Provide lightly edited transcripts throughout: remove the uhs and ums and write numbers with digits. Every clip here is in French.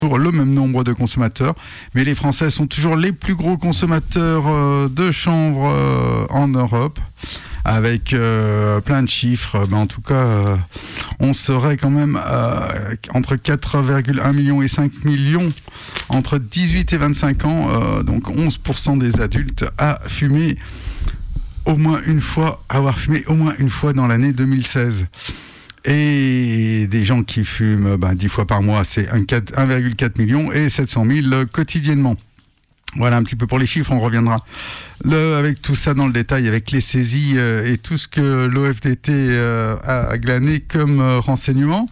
le même nombre de consommateurs, mais les Français sont toujours les plus gros consommateurs de chanvre en Europe, avec plein de chiffres. En tout cas, on serait quand même entre 4,1 millions et 5 millions entre 18 et 25 ans, donc 11% des adultes avoir fumé au moins une fois dans l'année 2016. Et des gens qui fument 10 fois par mois, c'est 1,4 million et 700 000 quotidiennement. Voilà un petit peu pour les chiffres, on reviendra avec tout ça dans le détail, avec les saisies et tout ce que l'OFDT a glané comme renseignement.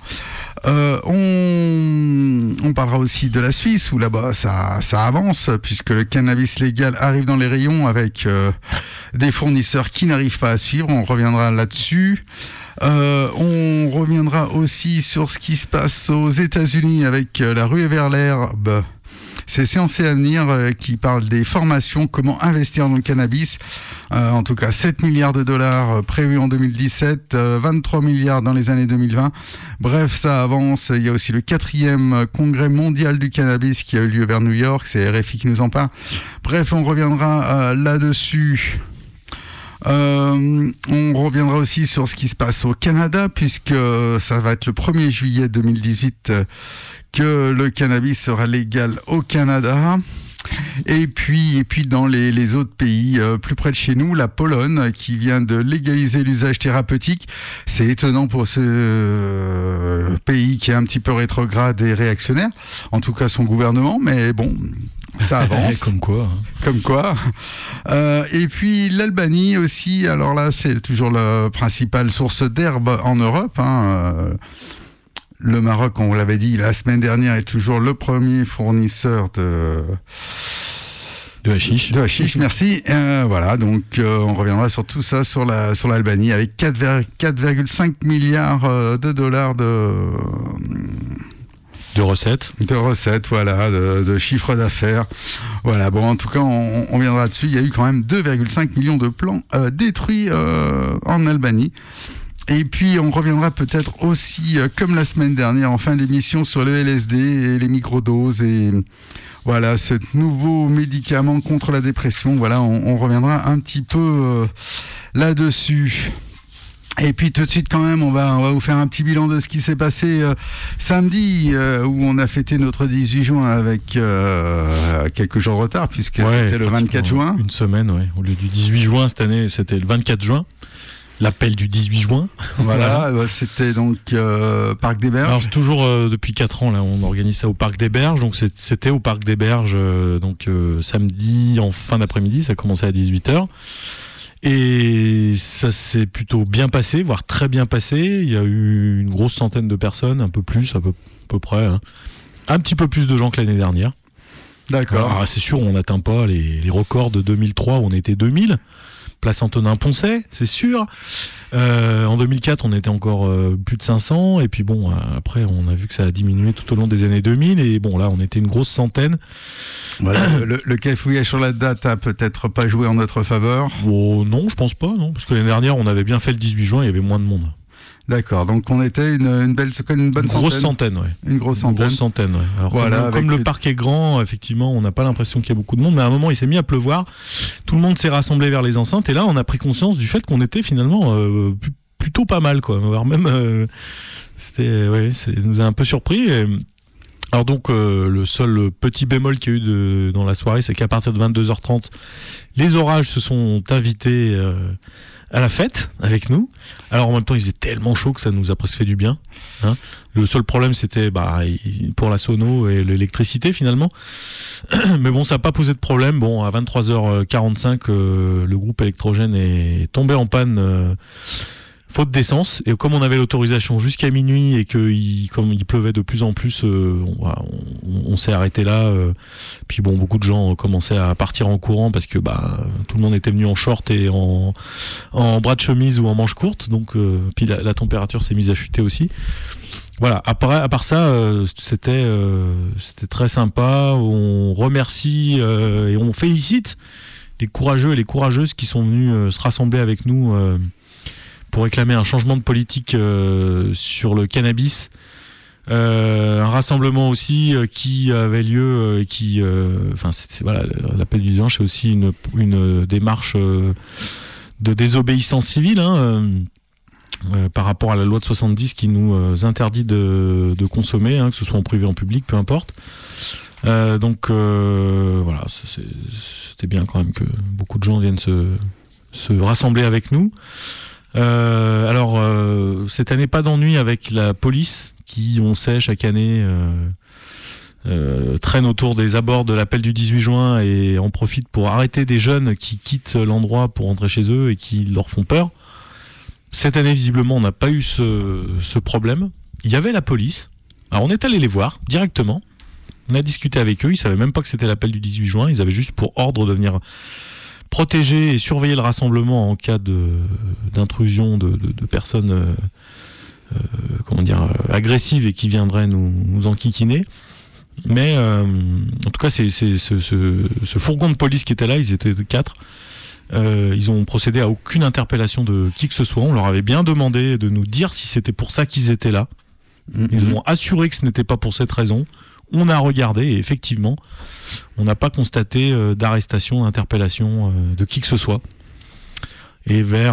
On parlera aussi de la Suisse, où là-bas ça avance, puisque le cannabis légal arrive dans les rayons avec des fournisseurs qui n'arrivent pas à suivre. On reviendra là-dessus. On reviendra aussi sur ce qui se passe aux États-Unis avec la ruée vers l'herbe. C'est Science et Avenir qui parle des formations, comment investir dans le cannabis. En tout cas, 7 milliards de dollars prévus en 2017, 23 milliards dans les années 2020. Bref, ça avance. Il y a aussi le 4e congrès mondial du cannabis qui a eu lieu vers New York. C'est RFI qui nous en parle. Bref, on reviendra là-dessus. On reviendra aussi sur ce qui se passe au Canada, puisque ça va être le 1er juillet 2018 que le cannabis sera légal au Canada. Et puis dans les autres pays plus près de chez nous, la Pologne qui vient de légaliser l'usage thérapeutique. C'est étonnant pour ce pays qui est un petit peu rétrograde et réactionnaire, en tout cas son gouvernement, mais bon, ça avance. Comme quoi. Et puis l'Albanie aussi, alors là c'est toujours la principale source d'herbe en Europe, Le Maroc, on l'avait dit la semaine dernière, est toujours le premier fournisseur de hashish. De hashish, merci. Voilà, donc on reviendra sur tout ça sur l'Albanie avec 4,5 milliards de dollars de recettes. De recettes, voilà, de chiffre d'affaires. Voilà, bon, en tout cas, on viendra dessus. Il y a eu quand même 2,5 millions de plants détruits en Albanie. Et puis, on reviendra peut-être aussi, comme la semaine dernière, en fin d'émission, sur le LSD et les microdoses et voilà, ce nouveau médicament contre la dépression. Voilà, on reviendra un petit peu là-dessus. Et puis tout de suite quand même, on va vous faire un petit bilan de ce qui s'est passé samedi, où on a fêté notre 18 juin avec quelques jours de retard, puisque c'était le 24 juin. Une semaine, ouais. Au lieu du 18 juin cette année, c'était le 24 juin. L'appel du 18 juin. Voilà, c'était donc Parc des Berges. Alors c'est toujours depuis 4 ans là, on organise ça au Parc des Berges. Donc c'était au Parc des Berges samedi en fin d'après-midi, ça commençait à 18h. Et ça s'est plutôt bien passé, voire très bien passé. Il y a eu une grosse centaine de personnes, un peu plus, à peu près. Un petit peu plus de gens que l'année dernière. D'accord. Alors, c'est sûr, on n'atteint pas les records de 2003 où on était 2000. Place Antonin-Poncet, c'est sûr. En 2004, on était encore plus de 500. Et puis bon, après, on a vu que ça a diminué tout au long des années 2000. Et bon, là, on était une grosse centaine. Voilà, le cafouillage sur la date a peut-être pas joué en notre faveur. Oh, non, je pense pas, non. Parce que l'année dernière, on avait bien fait le 18 juin, il y avait moins de monde. D'accord, donc on était une bonne centaine. Grosse centaine, ouais. Une grosse centaine, ouais. Alors voilà, comme le parc est grand, effectivement, on n'a pas l'impression qu'il y a beaucoup de monde, mais à un moment, il s'est mis à pleuvoir. Tout le monde s'est rassemblé vers les enceintes, et là, on a pris conscience du fait qu'on était finalement plutôt pas mal, quoi. Voire même, ça nous a un peu surpris. Alors donc, le seul petit bémol qu'il y a eu dans la soirée, c'est qu'à partir de 22h30, les orages se sont invités à la fête avec nous. Alors en même temps, il faisait tellement chaud que ça nous a presque fait du bien. Le seul problème, c'était pour la sono et l'électricité finalement. Mais bon, ça n'a pas posé de problème. Bon, à 23h45, le groupe électrogène est tombé en panne. Faute d'essence, et comme on avait l'autorisation jusqu'à minuit et comme il pleuvait de plus en plus, on s'est arrêté là. Puis bon, beaucoup de gens commençaient à partir en courant parce que tout le monde était venu en short et en bras de chemise ou en manche courte, donc puis la température s'est mise à chuter aussi. Voilà. À part ça, c'était très sympa. On remercie et on félicite les courageux et les courageuses qui sont venus se rassembler avec nous. Pour réclamer un changement de politique sur le cannabis Un rassemblement aussi qui avait lieu, voilà, l'appel du dimanche, c'est aussi une démarche de désobéissance civile, par rapport à la loi de 70 qui nous interdit de consommer, que ce soit en privé ou en public, peu importe. Donc voilà, c'était bien quand même que beaucoup de gens viennent se rassembler avec nous. Alors cette année, pas d'ennui avec la police qui, on sait, chaque année traîne autour des abords de l'appel du 18 juin et en profite pour arrêter des jeunes qui quittent l'endroit pour rentrer chez eux et qui leur font peur. Cette année, visiblement, on n'a pas eu ce problème. Il y avait la police. Alors on est allé les voir directement. On a discuté avec eux. Ils savaient même pas que c'était l'appel du 18 juin. Ils avaient juste pour ordre de venir protéger et surveiller le rassemblement en cas d'intrusion de personnes agressives et qui viendraient nous enquiquiner. Mais en tout cas, c'est ce fourgon de police qui était là, ils étaient 4. Ils ont procédé à aucune interpellation de qui que ce soit. On leur avait bien demandé de nous dire si c'était pour ça qu'ils étaient là. Ils ont assuré que ce n'était pas pour cette raison. On a regardé et effectivement, on n'a pas constaté d'arrestation, d'interpellation de qui que ce soit. Et vers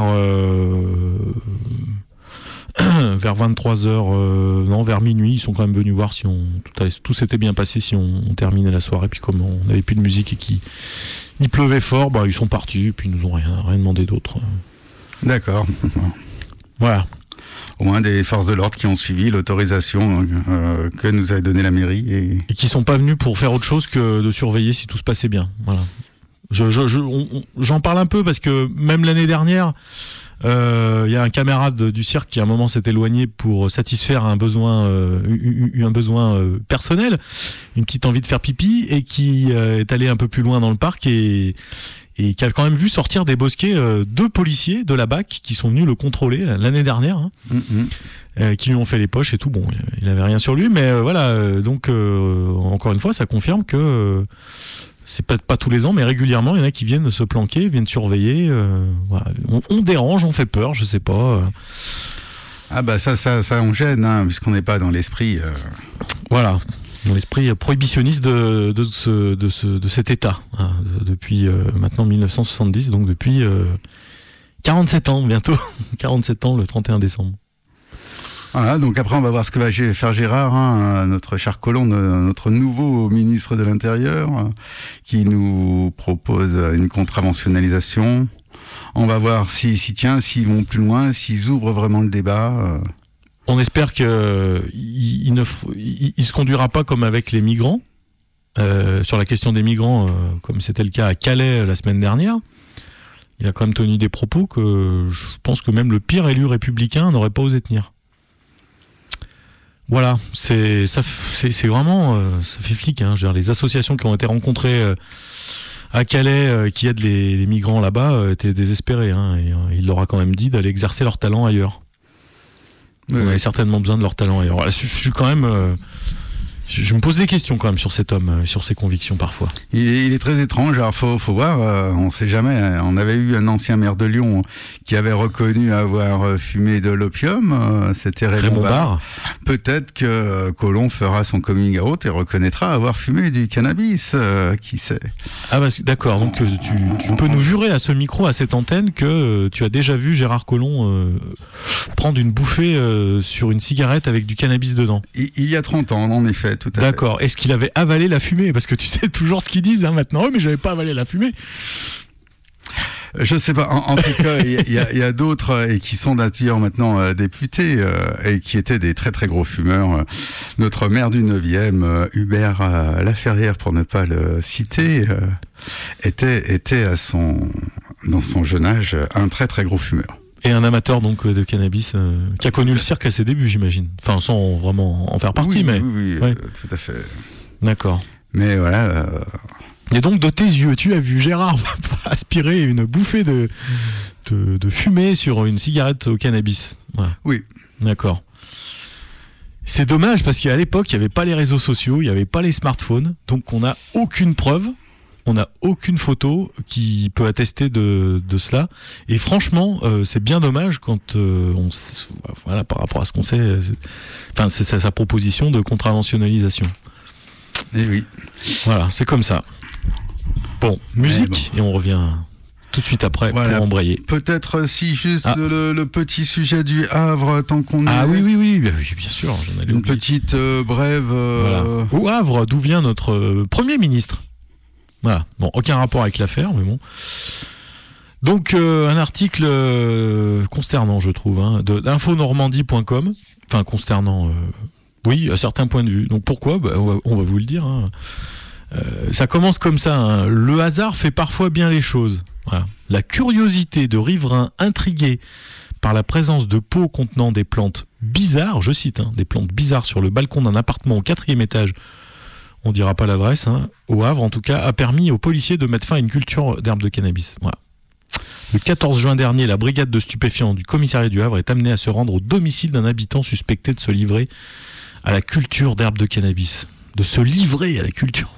23h, vers minuit, ils sont quand même venus voir si tout s'était bien passé, si on terminait la soirée. Puis comme on n'avait plus de musique et qu'il pleuvait fort, ils sont partis et puis ils nous ont rien demandé d'autre. D'accord. Voilà. Au moins des forces de l'ordre qui ont suivi l'autorisation que nous avait donnée la mairie. Et qui sont pas venus pour faire autre chose que de surveiller si tout se passait bien. Voilà. J'en parle un peu parce que même l'année dernière, y a un camarade du cirque qui à un moment s'est éloigné pour satisfaire un besoin personnel, une petite envie de faire pipi, et qui est allé un peu plus loin dans le parc et qui a quand même vu sortir des bosquets 2 policiers de la BAC qui sont venus le contrôler l'année dernière, qui lui ont fait les poches et tout. Bon, il n'avait rien sur lui, mais voilà. Donc encore une fois, ça confirme que c'est peut-être pas tous les ans, mais régulièrement, il y en a qui viennent se planquer, viennent surveiller. Voilà. On dérange, on fait peur, je sais pas. Ah bah ça on gêne, puisqu'on n'est pas dans l'esprit. Voilà. Dans l'esprit prohibitionniste de cet État, depuis maintenant 1970, donc depuis 47 ans bientôt, 47 ans le 31 décembre. Voilà, donc après on va voir ce que va faire Gérard, notre cher Collomb, notre nouveau ministre de l'Intérieur, qui nous propose une contraventionnalisation. On va voir s'ils vont plus loin, s'ils ouvrent vraiment le débat. On espère qu'il ne se conduira pas comme avec les migrants, sur la question des migrants, comme c'était le cas à Calais la semaine dernière. Il a quand même tenu des propos que je pense que même le pire élu républicain n'aurait pas osé tenir. Voilà, c'est vraiment, ça fait flic. Je veux dire, les associations qui ont été rencontrées à Calais, qui aident les migrants là-bas, étaient désespérées. Et il leur a quand même dit d'aller exercer leur talent ailleurs. On avait certainement besoin de leur talent ailleurs. Je suis quand même... Je me pose des questions quand même sur cet homme, sur ses convictions parfois. Il est très étrange, alors faut voir, on sait jamais. On avait eu un ancien maire de Lyon qui avait reconnu avoir fumé de l'opium, c'était Raymond Barre. Peut-être que Collomb fera son coming out et reconnaîtra avoir fumé du cannabis, qui sait. Ah bah d'accord, donc tu peux nous jurer à ce micro, à cette antenne, que tu as déjà vu Gérard Collomb prendre une bouffée sur une cigarette avec du cannabis dedans. Il y a 30 ans, en effet. Tout à D'accord. Est-ce qu'il avait avalé la fumée? Parce que tu sais toujours ce qu'ils disent maintenant. Oui, mais j'avais pas avalé la fumée. Je sais pas. En tout cas, il y a d'autres et qui sont d'ailleurs maintenant députés et qui étaient des très très gros fumeurs. Notre maire du 9e, Hubert Laferrière, pour ne pas le citer, était dans son jeune âge un très très gros fumeur. Et un amateur donc de cannabis qui a connu le cirque à ses débuts, j'imagine. Enfin, sans vraiment en faire partie, mais... Oui, ouais. Tout à fait. D'accord. Mais voilà... Et donc, de tes yeux, tu as vu Gérard aspirer une bouffée de fumée sur une cigarette au cannabis. Voilà. Oui. D'accord. C'est dommage, parce qu'à l'époque, il n'y avait pas les réseaux sociaux, il n'y avait pas les smartphones, donc on n'a aucune preuve On n'a aucune photo qui peut attester de cela. Et franchement, c'est bien dommage quand voilà, par rapport à ce qu'on sait. C'est sa proposition de contraventionnalisation. Et oui. Voilà, c'est comme ça. Bon, musique, et on revient tout de suite après pour embrayer. Peut-être si juste le petit sujet du Havre, tant qu'on est... Ah oui, bien sûr. J'en avais une oublié. petite brève... Voilà. Au Havre, d'où vient notre Premier ministre. Voilà. Bon, aucun rapport avec l'affaire, mais bon. Donc, un article consternant, je trouve, d'infonormandie.com. Enfin, consternant, oui, à certains points de vue. Donc, pourquoi ? On va vous le dire. Ça commence comme ça. Le hasard fait parfois bien les choses. Voilà. La curiosité de riverains intrigués par la présence de pots contenant des plantes bizarres, je cite, des plantes bizarres sur le balcon d'un appartement au 4e étage, on dira pas l'adresse, au Havre en tout cas, a permis aux policiers de mettre fin à une culture d'herbes de cannabis. Voilà. Le 14 juin dernier, la brigade de stupéfiants du commissariat du Havre est amenée à se rendre au domicile d'un habitant suspecté de se livrer à la culture d'herbes de cannabis. De se livrer à la culture.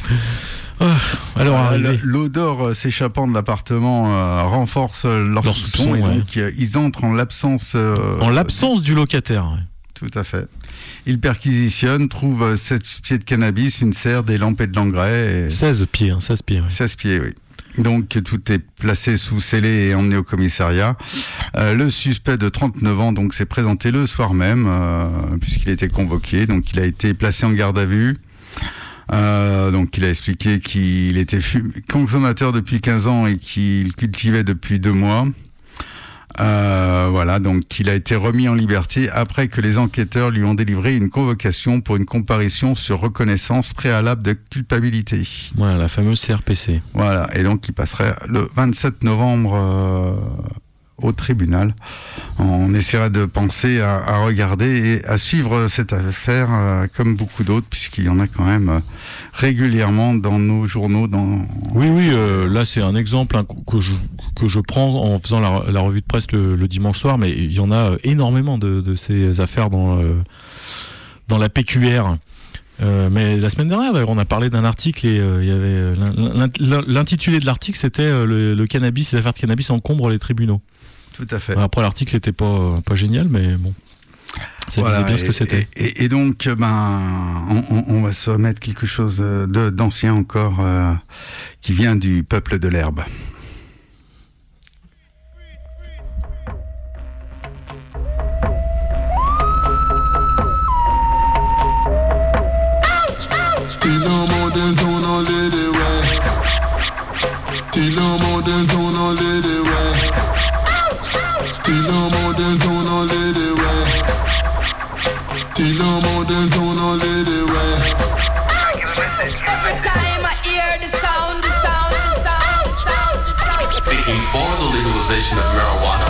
Alors, l'odeur s'échappant de l'appartement renforce leur soupçon, et donc ils entrent en l'absence... en l'absence du locataire. Ouais. Tout à fait. Ils perquisitionnent, trouvent 7 pieds de cannabis, une serre, des lampes et de l'engrais. 16 pieds. 16 pieds, oui. 16 pieds, oui. Donc tout est placé sous scellé et emmené au commissariat. Le suspect de 39 ans donc s'est présenté le soir même, puisqu'il était convoqué. Donc il a été placé en garde à vue. Donc il a expliqué qu'il était consommateur depuis 15 ans et qu'il cultivait depuis 2 mois. Voilà, donc il a été remis en liberté après que les enquêteurs lui ont délivré une convocation pour une comparution sur reconnaissance préalable de culpabilité. Voilà, la fameuse CRPC. Voilà, et donc il passerait le 27 novembre au tribunal. On essaiera de penser à regarder et à suivre cette affaire comme beaucoup d'autres, puisqu'il y en a quand même régulièrement dans nos journaux. Oui, là c'est un exemple que je prends en faisant la revue de presse le dimanche soir, mais il y en a énormément de ces affaires dans la PQR. Mais la semaine dernière, d'ailleurs, on a parlé d'un article et il y avait l'intitulé de l'article, c'était le cannabis, les affaires de cannabis encombrent les tribunaux. Tout à fait. Après, l'article n'était pas génial, mais bon, ça disait bien ce que c'était. Et donc, on va se remettre quelque chose d'ancien encore, qui vient du peuple de l'herbe. Speaking for the legalization of marijuana.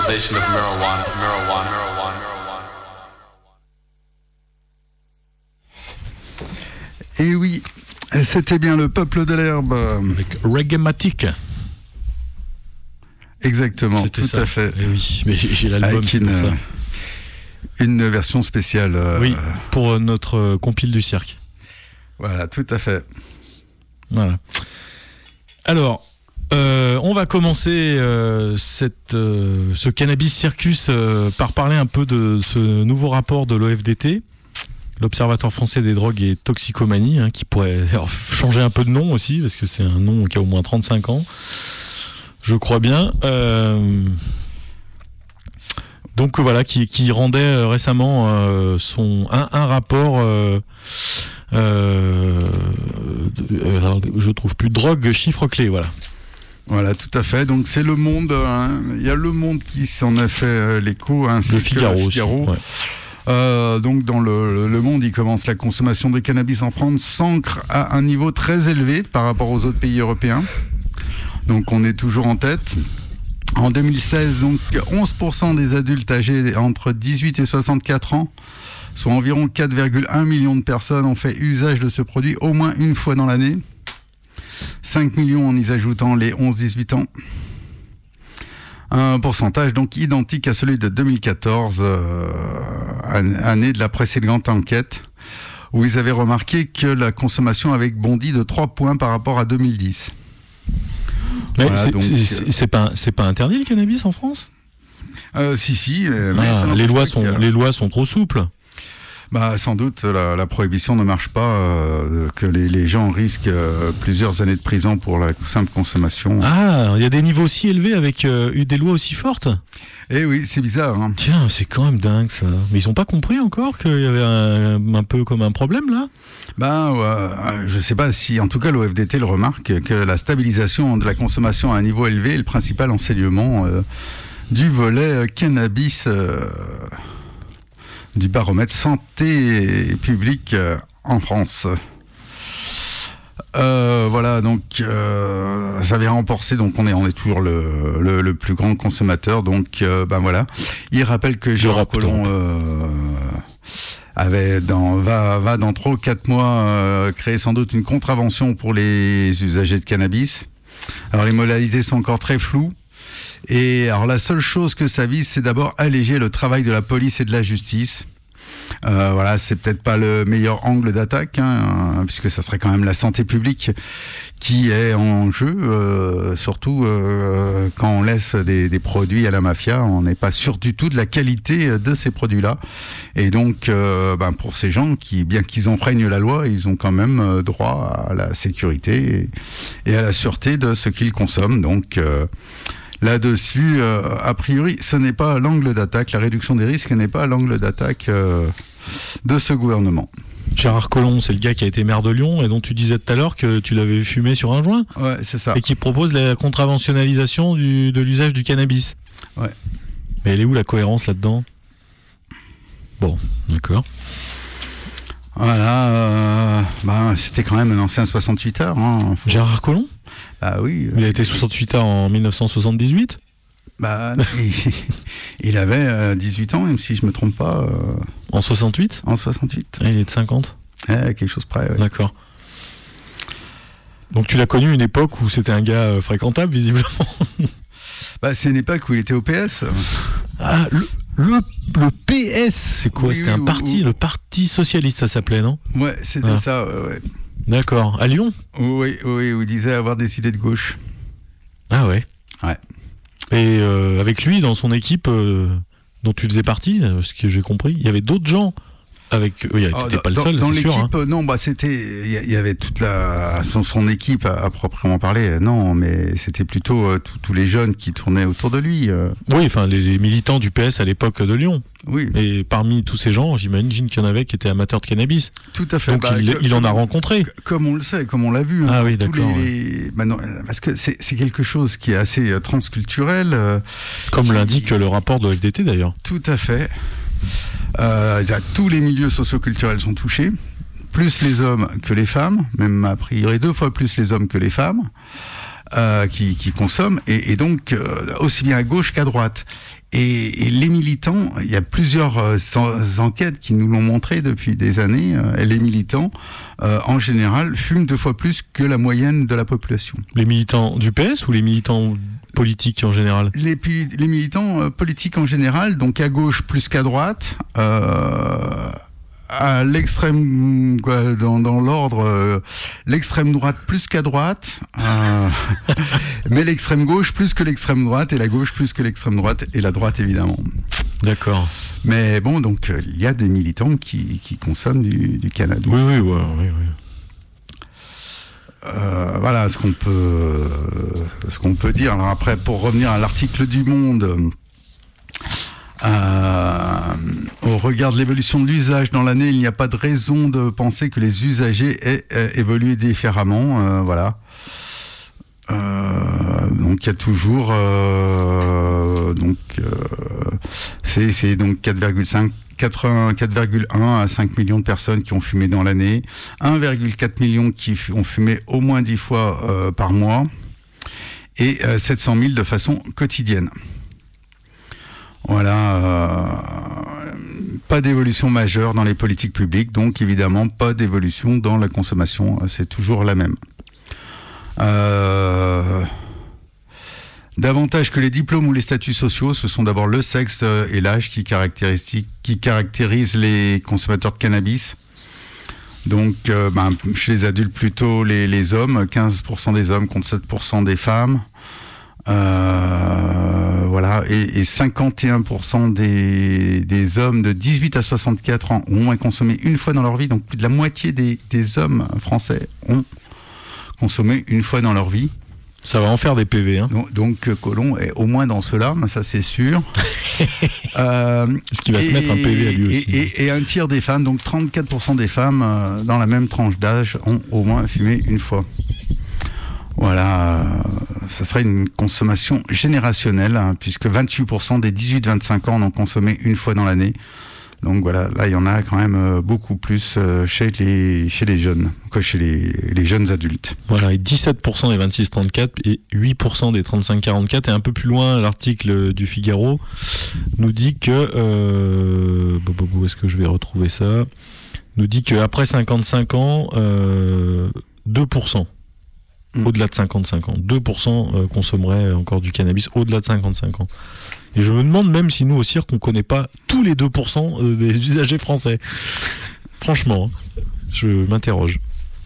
legalization of marijuana, marijuana, marijuana, marijuana. Et oui, c'était bien le peuple de l'herbe. Avec Reggae-matic. Exactement, C'était tout ça. à fait. Et oui, mais j'ai l'album, Avec c'est pour ça. une version spéciale. Oui, pour notre compile du cirque. Voilà, tout à fait. Voilà. Alors, on va commencer ce Cannabis Circus par parler un peu de ce nouveau rapport de l'OFDT, l'Observatoire français des drogues et toxicomanie, qui pourrait changer un peu de nom aussi, parce que c'est un nom qui a au moins 35 ans, je crois bien. Donc voilà, qui rendait récemment un rapport... je trouve plus drogue, chiffre clé, voilà. Voilà, tout à fait. Donc c'est Le Monde. Il y a Le Monde qui s'en a fait l'écho, ainsi Le que Figaro. Figaro. Aussi, ouais. Donc dans le Monde, il commence la consommation de cannabis en France s'ancre à un niveau très élevé par rapport aux autres pays européens. Donc on est toujours en tête. En 2016, donc 11% des adultes âgés entre 18 et 64 ans, soit environ 4,1 millions de personnes, ont fait usage de ce produit au moins une fois dans l'année. 5 millions en y ajoutant les 11-18 ans. Un pourcentage donc identique à celui de 2014, année de la précédente enquête, où ils avaient remarqué que la consommation avait bondi de 3 points par rapport à 2010. Mais Voilà, c'est pas interdit le cannabis en France ? Si, mais c'est un les truc, lois sont trop souples. Bah, sans doute, la prohibition ne marche pas, que les gens risquent plusieurs années de prison pour la simple consommation. Ah, il y a des niveaux si élevés avec des lois aussi fortes. Eh oui, c'est bizarre. Hein. Tiens, c'est quand même dingue ça. Mais ils ont pas compris encore qu'il y avait un peu comme un problème là ? Je sais pas si, en tout cas, l'OFDT le remarque, que la stabilisation de la consommation à un niveau élevé est le principal enseignement du volet cannabis du baromètre santé publique en France. Voilà, donc ça vient renforcer, donc on est toujours le plus grand consommateur, donc voilà. Il rappelle que Gérard Collomb va dans 3 ou 4 mois créer sans doute une contravention pour les usagers de cannabis. Alors les modalités sont encore très floues. Et alors la seule chose que ça vise, c'est d'abord alléger le travail de la police et de la justice. Voilà, c'est peut-être pas le meilleur angle d'attaque, puisque ça serait quand même la santé publique qui est en jeu, surtout quand on laisse des produits à la mafia, on n'est pas sûr du tout de la qualité de ces produits-là. Et donc, pour ces gens qui, bien qu'ils enfreignent la loi, ils ont quand même droit à la sécurité et à la sûreté de ce qu'ils consomment. Donc là-dessus, a priori, ce n'est pas l'angle d'attaque. La réduction des risques n'est pas l'angle d'attaque de ce gouvernement. Gérard Collomb, c'est le gars qui a été maire de Lyon et dont tu disais tout à l'heure que tu l'avais fumé sur un joint. Ouais, c'est ça. Et qui propose la contraventionnalisation de l'usage du cannabis. Ouais. Mais elle est où la cohérence là-dedans ? Bon, d'accord. Voilà, c'était quand même un ancien 68 heures. Gérard Collomb ? Ah oui. Il a été 68 heures en 1978 ? Il avait 18 ans, même si je me trompe pas. En 68 ? En 68. Il est de 50 ? Quelque chose près, ouais. D'accord. Donc tu l'as connu une époque où c'était un gars fréquentable, visiblement. C'est une époque où il était au PS. Ah, le PS, c'est quoi ? C'était un parti, le Parti Socialiste, ça s'appelait, non ? Ouais, c'était ça, ouais. D'accord. À Lyon ? Oui, où il disait avoir des idées de gauche. Ah ouais ? Ouais. Et avec lui, dans son équipe dont tu faisais partie, ce que j'ai compris, il y avait d'autres gens. T'étais pas le seul, dans c'est sûr. l'équipe, non, il y avait toute son équipe à proprement parler. Non, mais c'était plutôt tous les jeunes qui tournaient autour de lui. Oui, enfin les militants du PS à l'époque de Lyon. Oui. Et parmi tous ces gens, j'imagine qu'il y en avait qui étaient amateurs de cannabis. Tout à fait. Donc il en a rencontré. Comme on le sait, comme on l'a vu. Ah oui, d'accord. Non, parce que c'est quelque chose qui est assez transculturel. Comme l'indique le rapport de l'OFDT d'ailleurs. Tout à fait. Tous les milieux socioculturels sont touchés, plus les hommes que les femmes, même a priori 2 fois plus les hommes que les femmes. qui consomment, et donc aussi bien à gauche qu'à droite. Et les militants, il y a plusieurs enquêtes qui nous l'ont montré depuis des années, les militants, en général, fument 2 fois plus que la moyenne de la population. Les militants du PS ou les militants politiques en général ? Les militants politiques en général, donc à gauche plus qu'à droite, à l'extrême, dans l'ordre, l'extrême droite plus qu'à droite, mais l'extrême gauche plus que l'extrême droite, et la gauche plus que l'extrême droite, et la droite évidemment. D'accord. Mais bon, donc il y a des militants qui consomment du cannabis. Oui. Voilà ce qu'on peut dire. Alors après, pour revenir à l'article du Monde. Au regard de l'évolution de l'usage dans l'année, il n'y a pas de raison de penser que les usagers aient évolué différemment. Voilà. Donc il y a toujours c'est donc 4,1 à 5 millions de personnes qui ont fumé dans l'année, 1,4 million qui ont fumé au moins 10 fois par mois, et 700 000 de façon quotidienne. Voilà, pas d'évolution majeure dans les politiques publiques, donc évidemment pas d'évolution dans la consommation, c'est toujours la même. Davantage que les diplômes ou les statuts sociaux, ce sont d'abord le sexe et l'âge qui caractérisent les consommateurs de cannabis. Donc chez les adultes plutôt les hommes, 15% des hommes contre 7% des femmes. Voilà, et 51% des hommes de 18 à 64 ans ont au moins consommé une fois dans leur vie, donc plus de la moitié des hommes français ont consommé une fois dans leur vie. Ça va en faire des PV, hein. Donc Colomb est au moins dans cela, ça c'est sûr. Ce qui va se mettre un PV à lui aussi. Et un tiers des femmes, donc 34% des femmes dans la même tranche d'âge ont au moins fumé une fois. Voilà, ça serait une consommation générationnelle, puisque 28% des 18-25 ans en ont consommé une fois dans l'année. Donc voilà, là il y en a quand même beaucoup plus chez les jeunes, que chez les jeunes adultes. Voilà, et 17% des 26-34 et 8% des 35-44. Et un peu plus loin, l'article du Figaro nous dit que... où est-ce que je vais retrouver ça ? Nous dit qu'après 55 ans, 2%. Au-delà de 55 ans. 2% consommeraient encore du cannabis au-delà de 55 ans. Et je me demande même si nous, au cirque, on ne connaît pas tous les 2% des usagers français. Franchement, je m'interroge.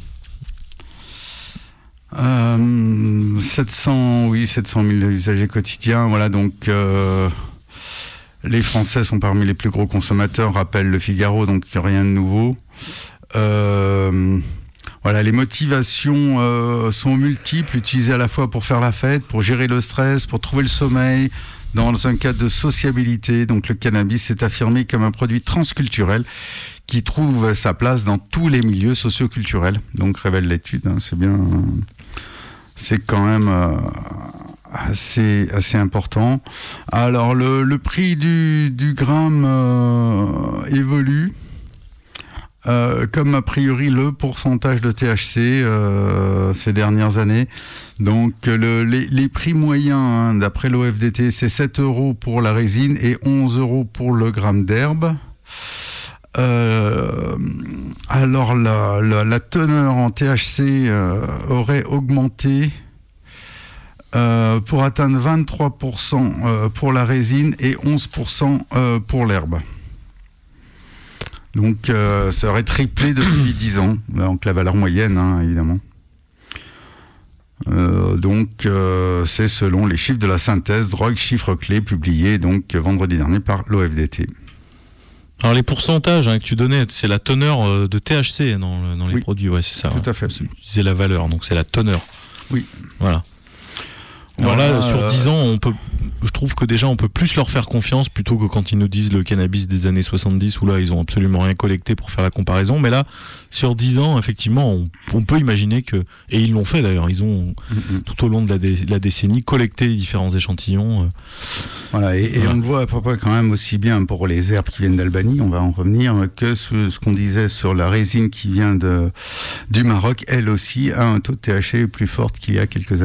700 000 usagers quotidiens. Voilà, donc les Français sont parmi les plus gros consommateurs, rappelle le Figaro, donc rien de nouveau. Voilà, les motivations sont multiples, utilisées à la fois pour faire la fête, pour gérer le stress, pour trouver le sommeil, dans un cadre de sociabilité. Donc le cannabis s'est affirmé comme un produit transculturel qui trouve sa place dans tous les milieux socioculturels. Donc révèle l'étude, c'est quand même assez important. Alors le prix du gramme évolue. Comme a priori le pourcentage de THC ces dernières années. Donc les prix moyens, d'après l'OFDT, c'est 7 € pour la résine et 11 € pour le gramme d'herbe. Alors la teneur en THC aurait augmenté pour atteindre 23% pour la résine et 11% pour l'herbe. Donc ça aurait triplé depuis 10 ans, donc la valeur moyenne, évidemment. Donc c'est selon les chiffres de la synthèse drogue chiffres clés publiés donc vendredi dernier par l'OFDT. Alors les pourcentages que tu donnais, c'est la teneur de THC dans les produits, ouais, c'est ça. Tout à fait. Tu disais la valeur, donc c'est la teneur. Oui. Voilà. Alors là, sur 10 ans, je trouve que déjà on peut plus leur faire confiance plutôt que quand ils nous disent le cannabis des années 70 où là ils ont absolument rien collecté pour faire la comparaison. Mais là, sur 10 ans, effectivement, on peut imaginer que, et ils l'ont fait d'ailleurs, ils ont tout au long de la décennie collecté différents échantillons. Voilà, et on le voit à peu près quand même aussi bien pour les herbes qui viennent d'Albanie, on va en revenir, que ce qu'on disait sur la résine qui vient du Maroc, elle aussi a un taux de THC plus fort qu'il y a quelques années.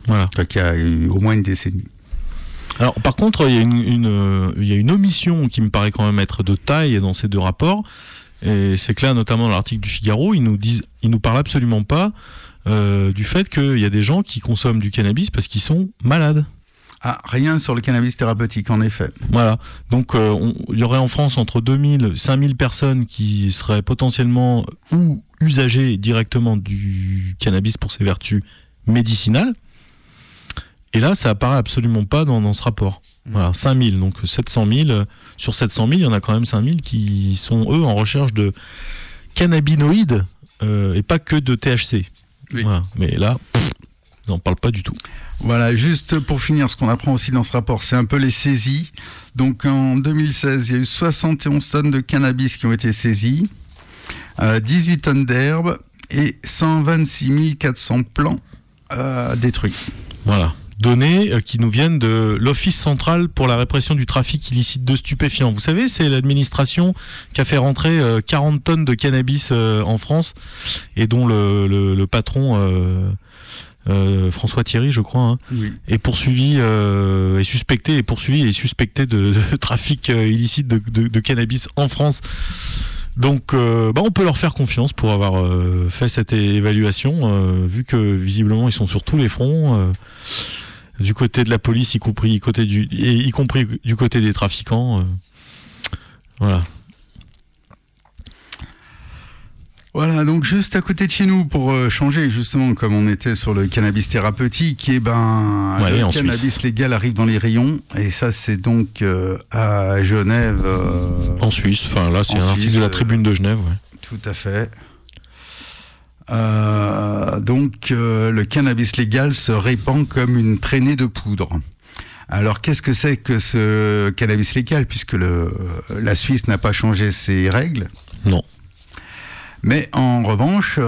Voilà. Donc il y a eu au moins une décennie. Alors, par contre, il y a une omission qui me paraît quand même être de taille dans ces deux rapports. Et c'est que là, notamment dans l'article du Figaro, ils nous parlent absolument pas du fait qu'il y a des gens qui consomment du cannabis parce qu'ils sont malades. Ah, rien sur le cannabis thérapeutique, en effet. Voilà. Donc, il y aurait en France entre 2000 et 5000 personnes qui seraient potentiellement ou usagées directement du cannabis pour ses vertus médicinales. Et là, ça apparaît absolument pas dans ce rapport. Voilà, 5000, donc 700 000. Sur 700 000, il y en a quand même 5000 qui sont, eux, en recherche de cannabinoïdes et pas que de THC. Oui. Voilà. Mais là, on n'en parle pas du tout. Voilà, juste pour finir, ce qu'on apprend aussi dans ce rapport, c'est un peu les saisies. Donc en 2016, il y a eu 71 tonnes de cannabis qui ont été saisies, 18 tonnes d'herbe et 126 400 plants détruits. Voilà. Données qui nous viennent de l'Office central pour la répression du trafic illicite de stupéfiants. Vous savez, c'est l'administration qui a fait rentrer 40 tonnes de cannabis en France et dont le patron François Thierry, je crois, hein, Oui. est poursuivi, est suspecté de trafic illicite de cannabis en France. Donc, on peut leur faire confiance pour avoir fait cette évaluation, vu que visiblement ils sont sur tous les fronts, du côté de la police, y compris du côté des trafiquants. Voilà. Voilà, donc juste à côté de chez nous, pour changer, justement, comme on était sur le cannabis thérapeutique, le cannabis Suisse. légal arrive dans les rayons, et ça c'est donc à Genève. En Suisse, enfin là c'est en un article Suisse, de la Tribune de Genève. Ouais. Tout à fait. Donc le cannabis légal se répand comme une traînée de poudre. Alors qu'est-ce que c'est que ce cannabis légal, puisque la Suisse n'a pas changé ses règles? Non. Mais en revanche,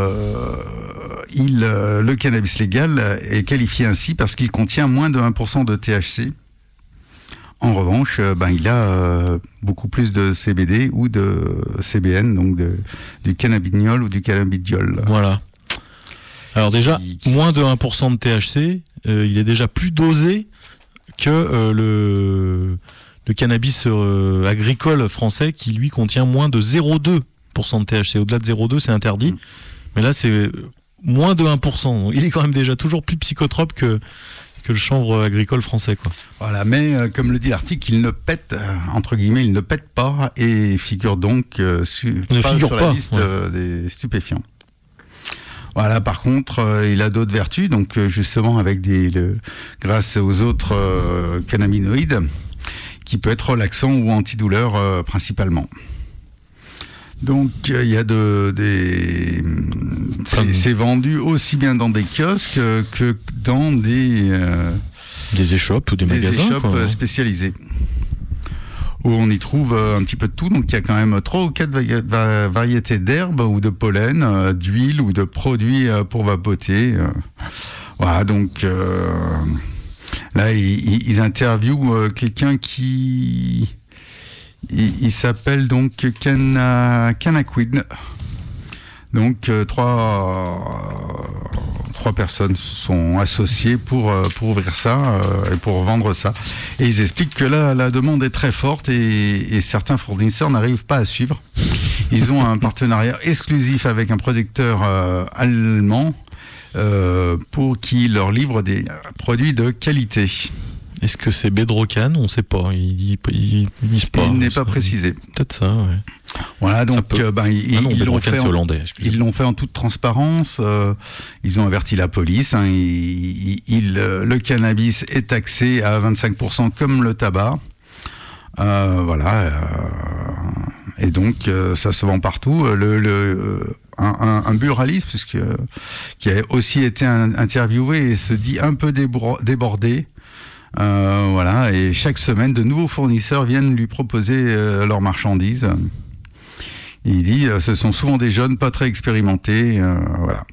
le cannabis légal est qualifié ainsi parce qu'il contient moins de 1% de THC. En revanche, il a beaucoup plus de CBD ou de CBN, donc du cannabidiol ou du cannabidiol. Voilà. Alors déjà, moins de 1% de THC, il est déjà plus dosé que le cannabis agricole français qui lui contient moins de 0,2% de THC. Au-delà de 0,2, c'est interdit. Mais là, c'est moins de 1%. Donc, il est quand même déjà toujours plus psychotrope que le chanvre agricole français, quoi. Voilà, mais comme le dit l'article, il ne pète, entre guillemets, il ne pète pas et figure donc sur la liste des stupéfiants. Voilà, par contre, il a d'autres vertus, donc justement grâce aux autres cannabinoïdes, qui peut être relaxant ou antidouleur principalement. Donc il y a c'est vendu aussi bien dans des kiosques que dans des échoppes ou des magasins, échoppes spécialisées où on y trouve un petit peu de tout. Donc il y a quand même 3 ou 4 variétés d'herbes ou de pollen, d'huile ou de produits pour vapoter. Voilà, donc là ils interviewent quelqu'un qui il s'appelle donc Canaquid. Donc trois personnes se sont associées pour ouvrir ça et pour vendre ça. Et ils expliquent que là, la demande est très forte et certains fournisseurs n'arrivent pas à suivre. Ils ont un partenariat exclusif avec un producteur allemand pour qui leur livre des produits de qualité. Est-ce que c'est Bedrocan? On ne sait pas. Il n'est pas précisé. Peut-être ça, ouais. Voilà, donc ils l'ont fait hollandais. Ils l'ont fait en toute transparence. Ils ont averti la police. Le cannabis est taxé à 25% comme le tabac. Voilà. Et donc ça se vend partout. Un buraliste, qui a aussi été interviewé et se dit un peu débordé. Voilà, et chaque semaine, de nouveaux fournisseurs viennent lui proposer leurs marchandises. Et il dit, ce sont souvent des jeunes pas très expérimentés, voilà.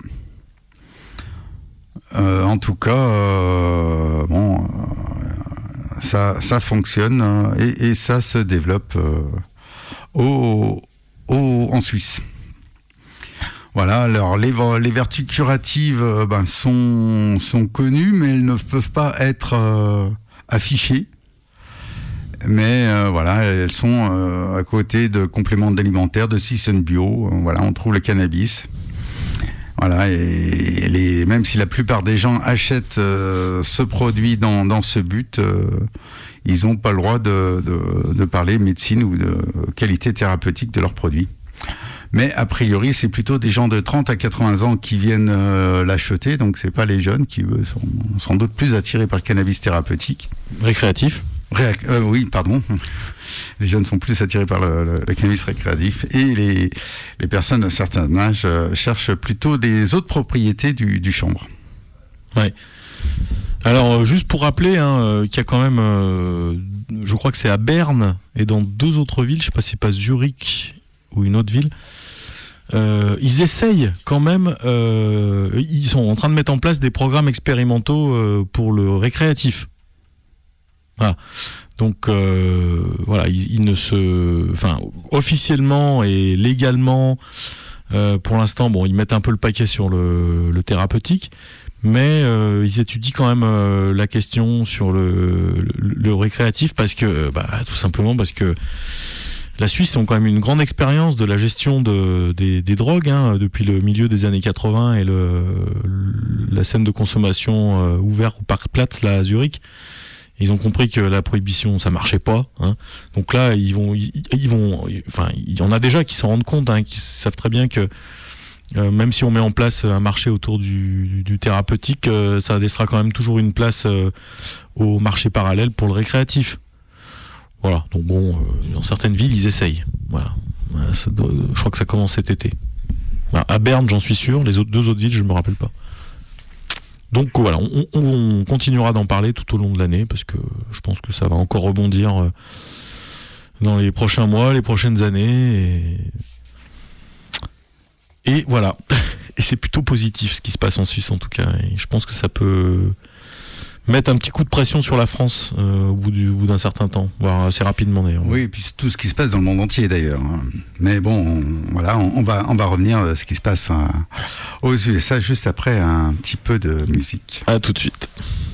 En tout cas, ça fonctionne et ça se développe en Suisse. Voilà, alors les vertus curatives sont connues, mais elles ne peuvent pas être affichées. Mais voilà, elles sont à côté de compléments alimentaires, de Season Bio. Voilà, on trouve le cannabis. Voilà, et même si la plupart des gens achètent ce produit dans ce but, ils n'ont pas le droit de parler médecine ou de qualité thérapeutique de leurs produits. Mais a priori, c'est plutôt des gens de 30 à 80 ans qui viennent l'acheter, donc c'est pas les jeunes qui eux, sont sans doute plus attirés par le cannabis thérapeutique. Récréatif. Oui, pardon. Les jeunes sont plus attirés par le cannabis récréatif et les personnes d'un certain âge cherchent plutôt des autres propriétés du chanvre. Ouais. Alors, juste pour rappeler qu'il y a quand même, je crois que c'est à Berne et dans 2 autres villes, je sais pas si c'est pas Zurich ou une autre ville, ils essayent quand même, ils sont en train de mettre en place des programmes expérimentaux pour le récréatif. Voilà. Donc voilà, officiellement et légalement, pour l'instant, bon, ils mettent un peu le paquet sur le thérapeutique, mais ils étudient quand même la question sur le récréatif parce que, tout simplement parce que la Suisse ont quand même une grande expérience de la gestion des drogues depuis le milieu des années 80 et la scène de consommation ouverte au Parc Platz là à Zurich. Ils ont compris que la prohibition ça marchait pas. Donc là il y en a déjà qui s'en rendent compte, qui savent très bien que même si on met en place un marché autour du thérapeutique, ça laissera quand même toujours une place au marché parallèle pour le récréatif. Voilà, donc bon, dans certaines villes, ils essayent. Voilà, je crois que ça commence cet été. Voilà, à Berne, j'en suis sûr. Les 2 autres villes, je me rappelle pas. Donc voilà, on continuera d'en parler tout au long de l'année parce que je pense que ça va encore rebondir dans les prochains mois, les prochaines années. Et voilà. Et c'est plutôt positif ce qui se passe en Suisse en tout cas. Et je pense que ça peut mettre un petit coup de pression sur la France au bout d'un certain temps, voire assez rapidement d'ailleurs. Oui, et puis c'est tout ce qui se passe dans le monde entier d'ailleurs. Mais bon, voilà, on va revenir à ce qui se passe aux USA juste après un petit peu de musique. À tout de suite.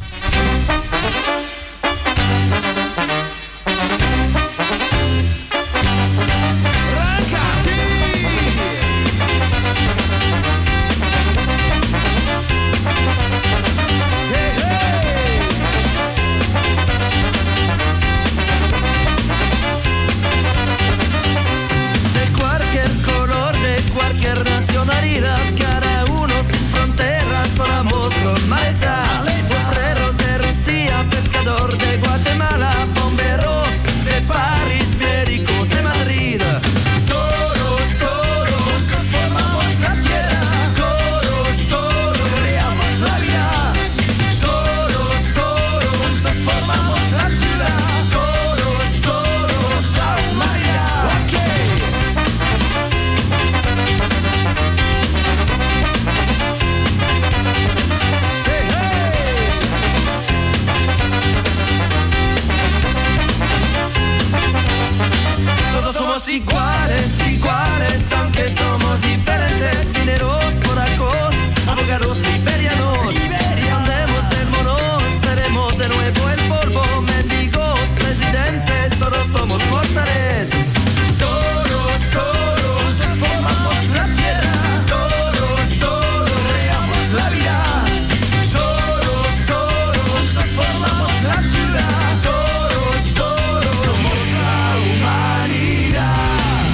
Cada uno sin fronteras, volamos con malezas. Obreros de Rusia, pescador de Guatemala, bomberos de París, médicos de Madrid. Todos, todos formamos la tierra. Todos, todos creamos la vida. Todos, todos formamos la ciudad. Todos, todos la humanidad. Okay. Iguales, iguales, aunque somos diferentes. Mineros, polacos, abogados liberianos. Andemos del mono, seremos de nuevo el polvo. Mendigos, presidentes, todos somos mortales. Todos, todos formamos la tierra. Todos, todos creamos la vida. Todos, todos formamos la ciudad. Todos, todos somos la humanidad.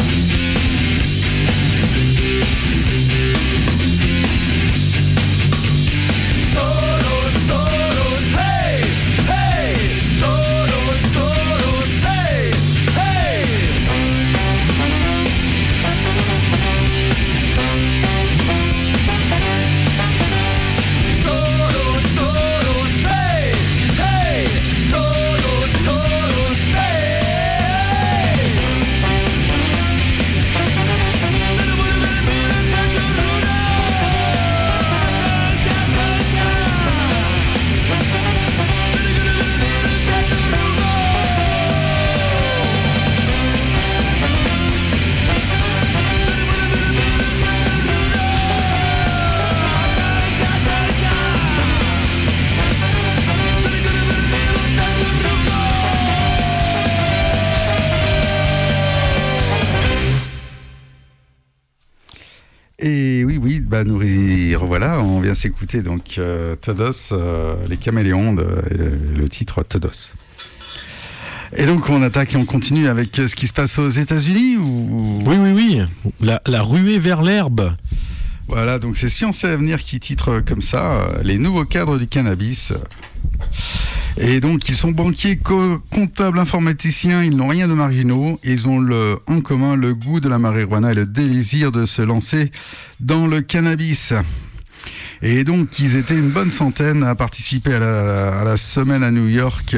Et oui, bah nous revoilà, on vient s'écouter donc Todos, les Caméléons, et le titre Todos. Et donc on attaque et on continue avec ce qui se passe aux États-Unis ou... Oui. La ruée vers l'herbe. Voilà, donc c'est Science et Avenir qui titre comme ça les nouveaux cadres du cannabis. Et donc ils sont banquiers, comptables, informaticiens, ils n'ont rien de marginaux, ils ont en commun le goût de la marijuana et le désir de se lancer dans le cannabis. Et donc ils étaient une bonne centaine à participer à la semaine à New York,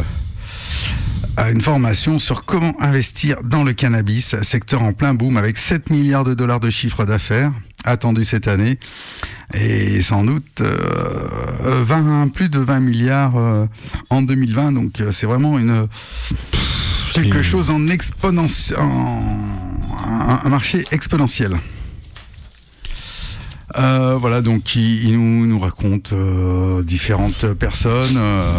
à une formation sur comment investir dans le cannabis, secteur en plein boom avec 7 milliards de dollars de chiffre d'affaires attendu cette année et sans doute plus de 20 milliards en 2020, donc c'est vraiment quelque chose en un marché exponentiel. Voilà, donc il nous raconte différentes personnes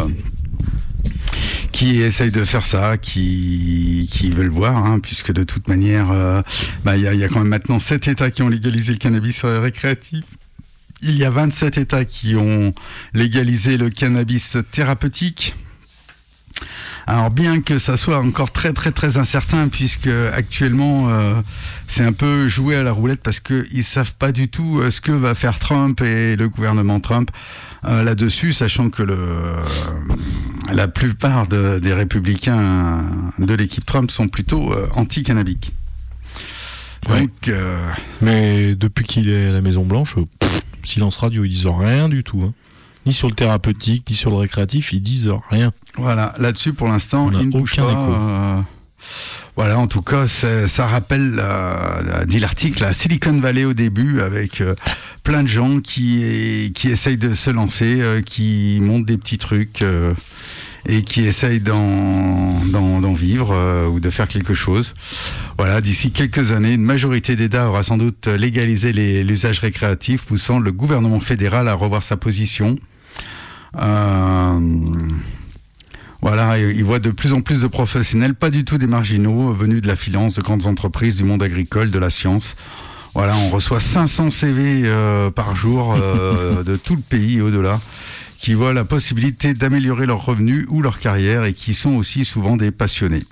qui essayent de faire ça, qui veulent voir, hein, puisque de toute manière, il y a quand même maintenant 7 États qui ont légalisé le cannabis récréatif. Il y a 27 États qui ont légalisé le cannabis thérapeutique. Alors bien que ça soit encore très très très incertain, puisque actuellement c'est un peu joué à la roulette parce qu'ils savent pas du tout ce que va faire Trump et le gouvernement Trump là-dessus, sachant que la plupart des républicains de l'équipe Trump sont plutôt anti-cannabiques. Ouais. Donc, mais depuis qu'il est à la Maison Blanche, silence radio, ils disent rien du tout. Hein. Ni sur le thérapeutique, ni sur le récréatif, ils disent rien. Voilà, là-dessus pour l'instant, ils ne bougent pas. Voilà, en tout cas, ça rappelle, dit l'article, la Silicon Valley au début, avec plein de gens qui essayent de se lancer, qui montent des petits trucs et qui essayent d'en vivre ou de faire quelque chose. Voilà, d'ici quelques années, une majorité d'États aura sans doute légalisé l'usage récréatif, poussant le gouvernement fédéral à revoir sa position. Voilà, il voit de plus en plus de professionnels, pas du tout des marginaux, venus de la finance, de grandes entreprises, du monde agricole, de la science. Voilà, on reçoit 500 CV par jour de tout le pays et au-delà, qui voient la possibilité d'améliorer leurs revenus ou leur carrière et qui sont aussi souvent des passionnés.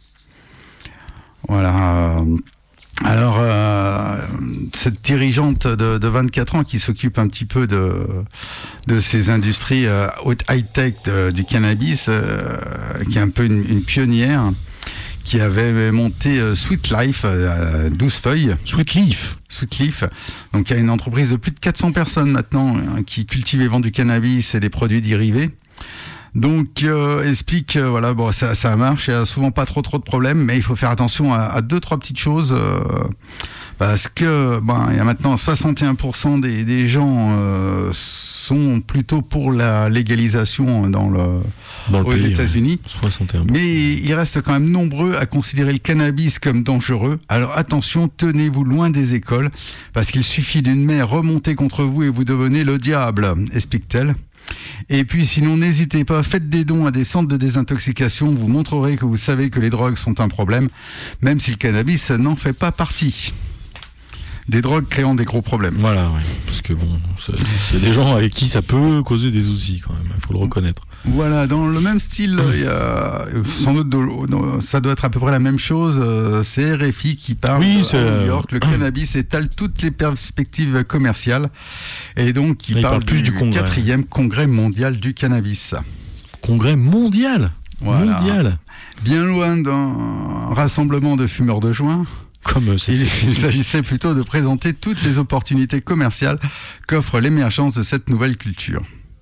Voilà. Alors, cette dirigeante de 24 ans qui s'occupe un petit peu de ces industries high-tech du cannabis, qui est un peu une pionnière, qui avait monté Sweet Life, 12 feuilles. Sweet Leaf, donc il y a une entreprise de plus de 400 personnes maintenant qui cultive et vend du cannabis et des produits dérivés. Donc explique voilà, bon, ça marche, il n'y a souvent pas trop de problèmes, mais il faut faire attention à 2-3 petites choses parce que il y a maintenant 61% des gens sont plutôt pour la légalisation aux États-Unis. 61%. Mais il reste quand même nombreux à considérer le cannabis comme dangereux. Alors attention, tenez-vous loin des écoles parce qu'il suffit d'une main remontée contre vous et vous devenez le diable, explique-t-elle. Et puis sinon, n'hésitez pas, faites des dons à des centres de désintoxication, vous montrerez que vous savez que les drogues sont un problème, même si le cannabis n'en fait pas partie. Des drogues créant des gros problèmes. Voilà, ouais. Parce que bon, il y a des gens avec qui ça peut causer des soucis quand même, il faut le reconnaître. Voilà, dans le même style, il y a sans doute ça doit être à peu près la même chose. C'est RFI qui parle à New York. Le cannabis étale toutes les perspectives commerciales et donc il parle plus du 4e congrès mondial du cannabis. Congrès mondial. Voilà. Mondial. Bien loin d'un rassemblement de fumeurs de joint. Il s'agissait plutôt de présenter toutes les opportunités commerciales qu'offre l'émergence de cette nouvelle culture.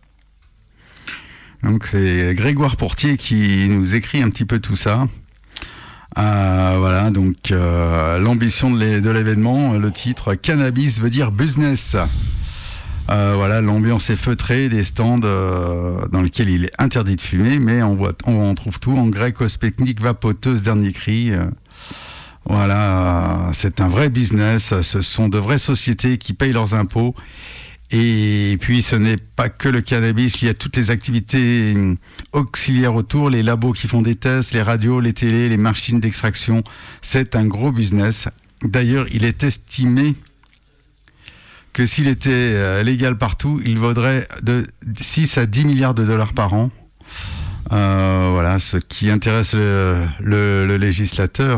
Donc c'est Grégoire Portier qui nous écrit un petit peu tout ça. Voilà, donc l'ambition de l'événement, le titre « Cannabis veut dire business ». Voilà, l'ambiance est feutrée, des stands dans lesquels il est interdit de fumer, mais on trouve tout, engrais, cosmétiques, vapoteuses, dernier cri. Voilà, c'est un vrai business, ce sont de vraies sociétés qui payent leurs impôts. Et puis ce n'est pas que le cannabis, il y a toutes les activités auxiliaires autour, les labos qui font des tests, les radios, les télés, les machines d'extraction. C'est un gros business. D'ailleurs, il est estimé que s'il était légal partout, il vaudrait de 6 à 10 milliards de dollars par an. Voilà, ce qui intéresse le législateur,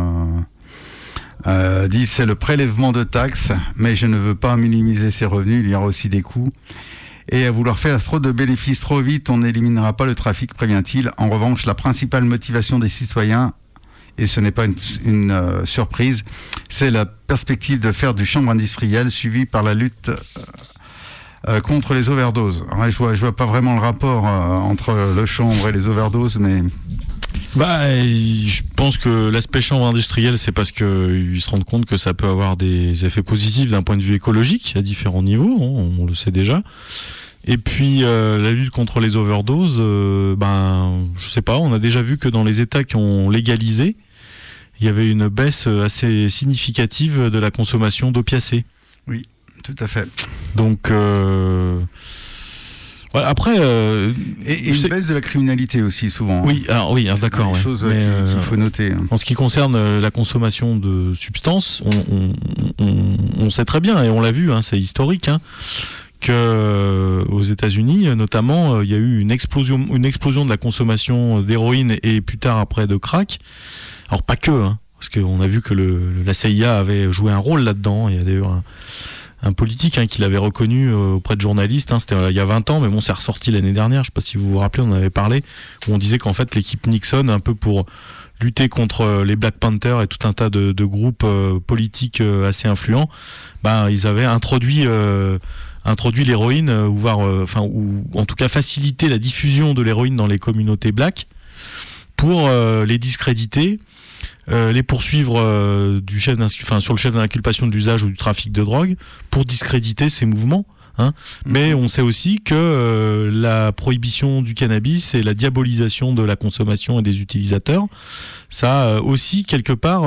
dit c'est le prélèvement de taxes, mais je ne veux pas minimiser ses revenus, il y aura aussi des coûts. Et à vouloir faire trop de bénéfices trop vite, on n'éliminera pas le trafic, prévient-il. En revanche, la principale motivation des citoyens, et ce n'est pas une surprise, c'est la perspective de faire du chanvre industriel suivi par la lutte contre les overdoses. Ouais, je vois pas vraiment le rapport entre le chanvre et les overdoses, mais... je pense que l'aspect chanvre industriel, c'est parce qu'ils se rendent compte que ça peut avoir des effets positifs d'un point de vue écologique à différents niveaux, on le sait déjà. Et puis la lutte contre les overdoses, je sais pas, on a déjà vu que dans les États qui ont légalisé, il y avait une baisse assez significative de la consommation d'opiacés. Oui, tout à fait. Donc voilà, après et une baisse de la criminalité aussi souvent. Oui, d'accord. Des choses qu'il faut noter. En ce qui concerne la consommation de substances, on sait très bien et on l'a vu, c'est historique, que aux États-Unis, notamment, il y a eu une explosion de la consommation d'héroïne et plus tard après de crack. Alors pas que, parce qu'on a vu que la CIA avait joué un rôle là-dedans. Il y a d'ailleurs un politique qui l'avait reconnu auprès de journalistes, c'était il y a 20 ans, mais bon, c'est ressorti l'année dernière, je sais pas si vous vous rappelez, on en avait parlé, où on disait qu'en fait l'équipe Nixon, un peu pour lutter contre les Black Panthers et tout un tas de groupes politiques assez influents, ils avaient introduit l'héroïne, ou en tout cas facilité la diffusion de l'héroïne dans les communautés black pour les discréditer, les poursuivre sur le chef d'inculpation de l'usage ou du trafic de drogue pour discréditer ces mouvements. Mais on sait aussi que la prohibition du cannabis et la diabolisation de la consommation et des utilisateurs, ça a aussi quelque part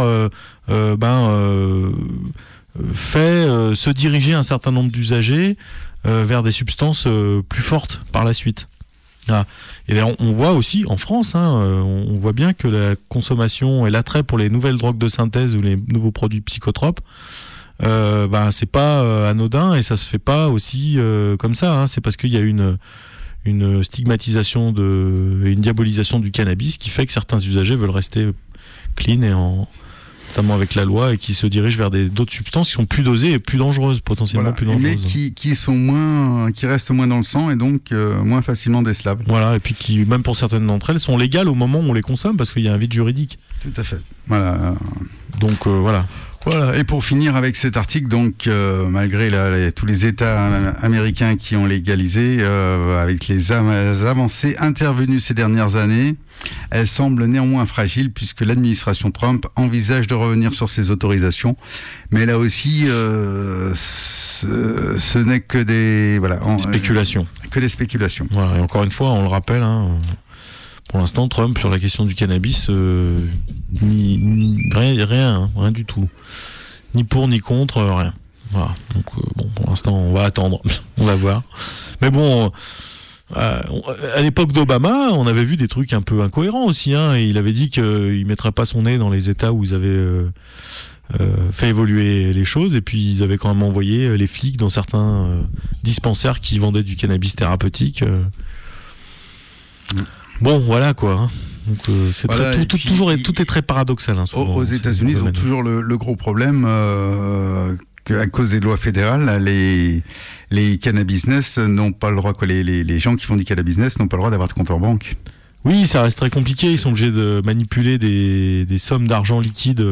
fait se diriger un certain nombre d'usagers vers des substances plus fortes par la suite. Ah. Et d'ailleurs, on voit aussi en France, on voit bien que la consommation et l'attrait pour les nouvelles drogues de synthèse ou les nouveaux produits psychotropes, c'est pas anodin et ça se fait pas aussi comme ça. C'est parce qu'il y a une stigmatisation et une diabolisation du cannabis qui fait que certains usagers veulent rester clean et notamment avec la loi, et qui se dirigent vers d'autres substances qui sont plus dosées et plus dangereuses, potentiellement plus dangereuses. Mais qui restent moins dans le sang et donc moins facilement décelables. Voilà, et puis qui, même pour certaines d'entre elles, sont légales au moment où on les consomme parce qu'il y a un vide juridique. Tout à fait. Voilà. Donc voilà. Voilà, et pour finir avec cet article, donc malgré tous les États américains qui ont légalisé, avec les avancées intervenues ces dernières années, elles semblent néanmoins fragiles puisque l'administration Trump envisage de revenir sur ces autorisations. Mais là aussi, ce n'est que des spéculations. Que des spéculations. Voilà, et encore une fois, on le rappelle, pour l'instant, Trump, sur la question du cannabis, rien du tout. Ni pour, ni contre, rien. Voilà. Donc, pour l'instant, on va attendre. On va voir. Mais bon, à l'époque d'Obama, on avait vu des trucs un peu incohérents aussi. Et il avait dit qu'il ne mettrait pas son nez dans les États où ils avaient fait évoluer les choses. Et puis, ils avaient quand même envoyé les flics dans certains dispensaires qui vendaient du cannabis thérapeutique. Bon, voilà quoi. Donc, c'est tout est très paradoxal. Souvent, aux États-Unis, ils ont toujours le gros problème qu'à cause des lois fédérales, les cannabis-business n'ont pas le droit, les gens qui font du cannabis-business n'ont pas le droit d'avoir de compte en banque. Oui, ça reste très compliqué. Ils sont obligés de manipuler des sommes d'argent liquide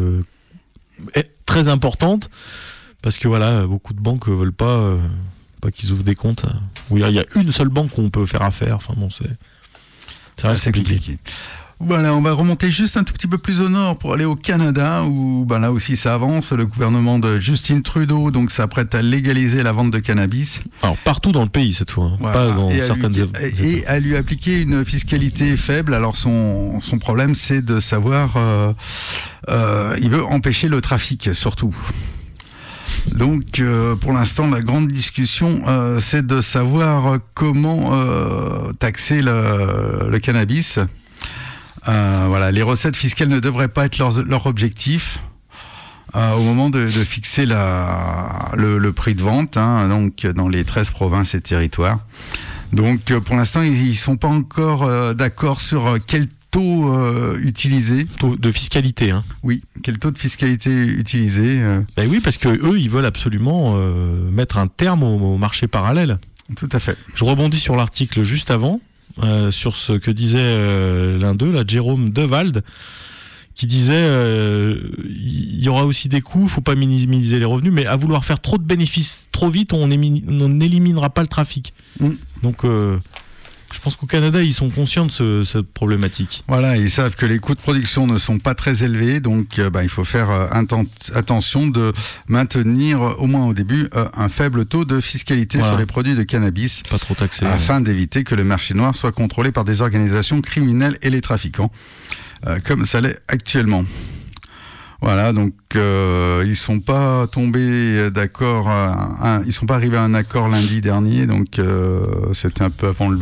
très importantes parce que beaucoup de banques veulent pas qu'ils ouvrent des comptes. Il y a une seule banque où on peut faire affaire. Ça reste compliqué. Voilà, on va remonter juste un tout petit peu plus au nord pour aller au Canada où là aussi ça avance. Le gouvernement de Justin Trudeau s'apprête à légaliser la vente de cannabis. Alors partout dans le pays cette fois, pas dans certaines et à lui appliquer une fiscalité faible. Alors son problème c'est de savoir, il veut empêcher le trafic surtout. Donc, pour l'instant, la grande discussion, c'est de savoir comment taxer le cannabis. Les recettes fiscales ne devraient pas être leur objectif. au moment de fixer le prix de vente, hein, donc dans les 13 provinces et territoires. Donc pour l'instant, ils ne sont pas encore d'accord sur quel taux utiliser. Taux de fiscalité, hein. Oui, quel taux de fiscalité utiliser. Ben oui, parce que eux, ils veulent absolument mettre un terme au marché parallèle. Tout à fait. Je rebondis sur l'article juste avant, sur ce que disait l'un d'eux, là, Jérôme Devald, qui disait il y aura aussi des coûts, il ne faut pas minimiser les revenus, mais à vouloir faire trop de bénéfices trop vite, on n'éliminera pas le trafic. Donc je pense qu'au Canada, ils sont conscients de cette problématique. Voilà, ils savent que les coûts de production ne sont pas très élevés, donc il faut faire attention de maintenir, au moins au début, un faible taux de fiscalité sur les produits de cannabis, pas trop taxé, afin d'éviter que le marché noir soit contrôlé par des organisations criminelles et les trafiquants, comme ça l'est actuellement. Voilà, donc ils sont pas tombés d'accord, ils sont pas arrivés à un accord lundi dernier, donc c'était un peu avant le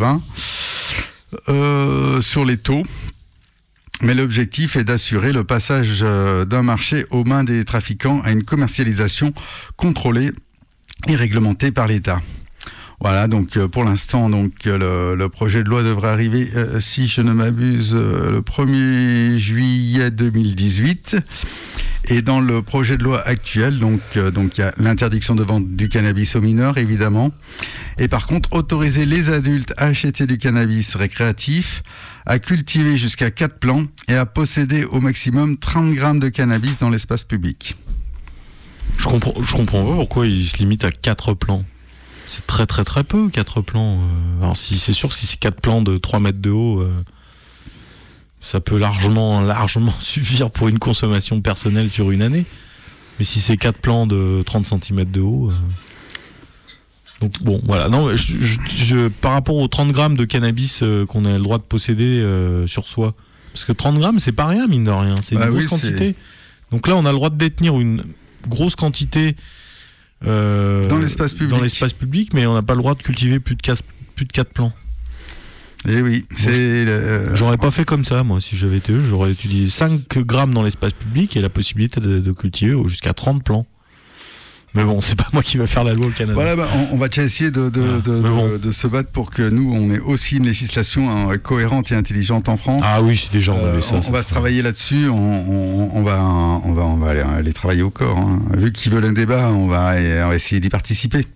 20, sur les taux. Mais l'objectif est d'assurer le passage d'un marché aux mains des trafiquants à une commercialisation contrôlée et réglementée par l'État. Voilà, donc pour l'instant, donc le projet de loi devrait arriver, si je ne m'abuse, le 1er juillet 2018. Et dans le projet de loi actuel, donc il y a l'interdiction de vente du cannabis aux mineurs, évidemment. Et par contre, autoriser les adultes à acheter du cannabis récréatif, à cultiver jusqu'à 4 plants et à posséder au maximum 30 grammes de cannabis dans l'espace public. Je comprends pas pourquoi ils se limitent à 4 plants. C'est très très très peu, 4 plants. Alors c'est sûr que si c'est 4 plants de 3 mètres de haut, ça peut largement suffire pour une consommation personnelle sur une année. Mais si c'est 4 plants de 30 cm de haut... Donc bon, voilà. Non, par rapport aux 30 grammes de cannabis qu'on a le droit de posséder sur soi, parce que 30 grammes, c'est pas rien, mine de rien. C'est une grosse quantité. Donc là, on a le droit de détenir une grosse quantité... dans l'espace public, mais on n'a pas le droit de cultiver plus de 4 plants. Et oui, j'aurais pas fait comme ça, moi, si j'avais été eux. J'aurais utilisé 5 grammes dans l'espace public et la possibilité de cultiver jusqu'à 30 plants. Mais bon, c'est pas moi qui va faire la loi au Canada. Voilà, on va déjà essayer de se battre pour que nous, on ait aussi une législation cohérente et intelligente en France. Ah oui, c'est déjà on avait ça. On va se travailler là-dessus, on va aller travailler au corps. Hein. Vu qu'ils veulent un débat, on va essayer d'y participer.